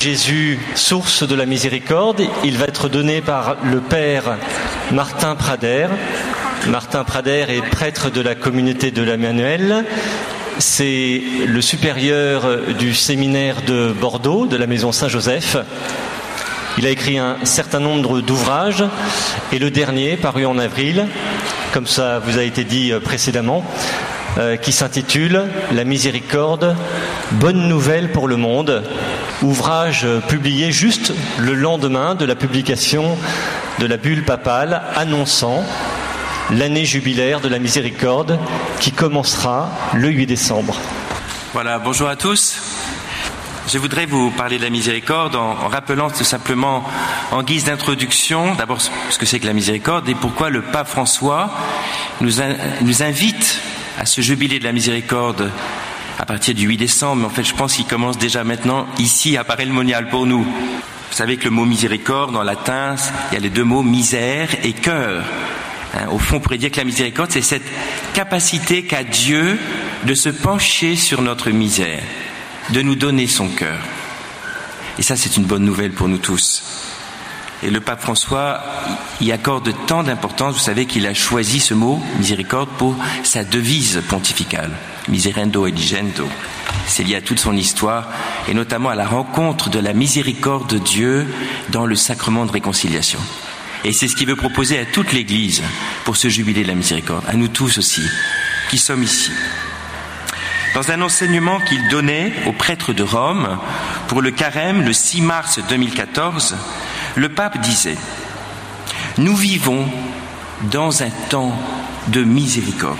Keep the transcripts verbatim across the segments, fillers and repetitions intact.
Jésus, source de la miséricorde. Il va être donné par le père Martin Prader. Martin Prader est prêtre de la communauté de l'Emmanuel. C'est le supérieur du séminaire de Bordeaux, de la maison Saint-Joseph. Il a écrit un certain nombre d'ouvrages et le dernier, paru en avril, comme ça vous a été dit précédemment, euh, qui s'intitule « La miséricorde, bonne nouvelle pour le monde », ouvrage publié juste le lendemain de la publication de la bulle papale annonçant l'année jubilaire de la miséricorde qui commencera le huit décembre. Voilà, bonjour à tous. Je voudrais vous parler de la miséricorde en, en rappelant tout simplement en guise d'introduction d'abord ce que c'est que la miséricorde et pourquoi le pape François nous, in, nous invite à ce jubilé de la miséricorde à partir du huit décembre. Mais en fait, je pense qu'il commence déjà maintenant ici à Paray-le-Monial pour nous. Vous savez que le mot miséricorde en latin, il y a les deux mots misère et cœur. Hein, au fond, on pourrait dire que la miséricorde, c'est cette capacité qu'a Dieu de se pencher sur notre misère, de nous donner son cœur. Et ça, c'est une bonne nouvelle pour nous tous. Et le pape François y accorde tant d'importance. Vous savez qu'il a choisi ce mot, miséricorde, pour sa devise pontificale, miserendo et digendo. C'est lié à toute son histoire, et notamment à la rencontre de la miséricorde de Dieu dans le sacrement de réconciliation. Et c'est ce qu'il veut proposer à toute l'Église pour ce jubilé de la miséricorde, à nous tous aussi, qui sommes ici. Dans un enseignement qu'il donnait aux prêtres de Rome pour le carême le six mars deux mille quatorze, le pape disait « Nous vivons dans un temps de miséricorde.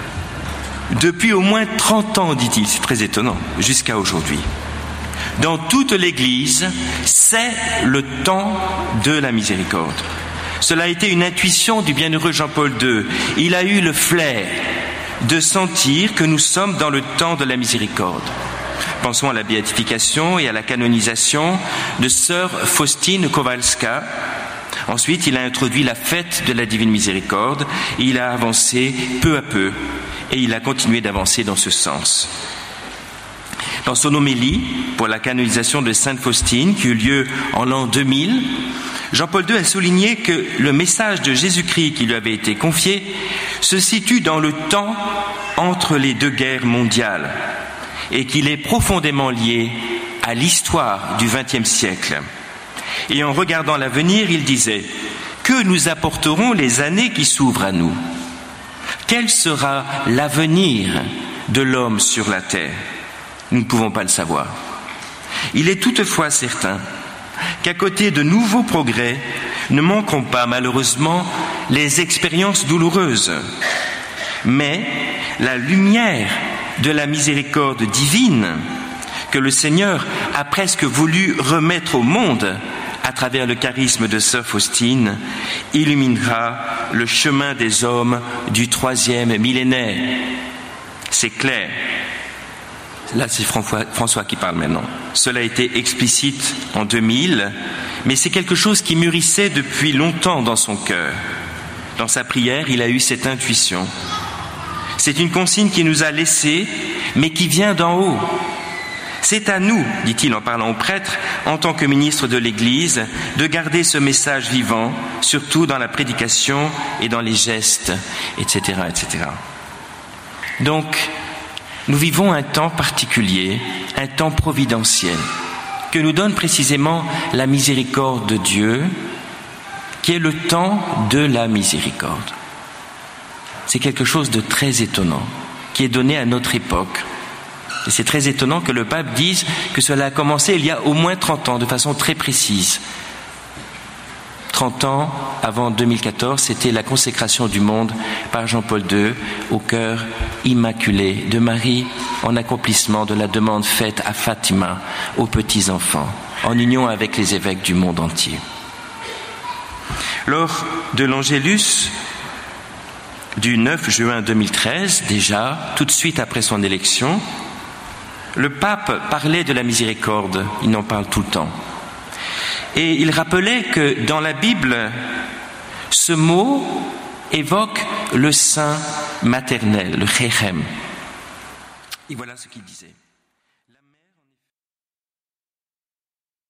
Depuis au moins trente ans, dit-il, c'est très étonnant, jusqu'à aujourd'hui. Dans toute l'Église, c'est le temps de la miséricorde. Cela a été une intuition du bienheureux Jean-Paul deux. Il a eu le flair de sentir que nous sommes dans le temps de la miséricorde. Pensons à la béatification et à la canonisation de sœur Faustine Kowalska. Ensuite, il a introduit la fête de la Divine Miséricorde et il a avancé peu à peu et il a continué d'avancer dans ce sens. Dans son homélie pour la canonisation de Sainte Faustine, qui eut lieu en l'an deux mille, Jean-Paul deux a souligné que le message de Jésus-Christ qui lui avait été confié se situe dans le temps entre les deux guerres mondiales et qu'il est profondément lié à l'histoire du vingtième siècle. Et en regardant l'avenir, il disait « Que nous apporteront les années qui s'ouvrent à nous ? Quel sera l'avenir de l'homme sur la terre ? Nous ne pouvons pas le savoir. Il est toutefois certain qu'à côté de nouveaux progrès, ne manqueront pas malheureusement les expériences douloureuses. Mais la lumière de la miséricorde divine que le Seigneur a presque voulu remettre au monde à travers le charisme de sœur Faustine illuminera le chemin des hommes du troisième millénaire. C'est clair. Là, c'est François qui parle maintenant. Cela a été explicite en deux mille, mais c'est quelque chose qui mûrissait depuis longtemps dans son cœur. Dans sa prière, il a eu cette intuition. C'est une consigne qui nous a laissés, mais qui vient d'en haut. C'est à nous, dit-il en parlant aux prêtres, en tant que ministre de l'Église, de garder ce message vivant, surtout dans la prédication et dans les gestes, et cetera, et cetera. Donc, nous vivons un temps particulier, un temps providentiel, que nous donne précisément la miséricorde de Dieu, qui est le temps de la miséricorde. C'est quelque chose de très étonnant, qui est donné à notre époque. Et c'est très étonnant que le pape dise que cela a commencé il y a au moins trente ans, de façon très précise. trente ans avant deux mille quatorze, c'était la consécration du monde par Jean-Paul deux au cœur immaculé de Marie, en accomplissement de la demande faite à Fatima aux petits-enfants, en union avec les évêques du monde entier. Lors de l'Angélus du neuf juin deux mille treize, déjà, tout de suite après son élection, le pape parlait de la miséricorde, il en parle tout le temps. Et il rappelait que dans la Bible, ce mot évoque le sein maternel, le chechem. Et voilà ce qu'il disait.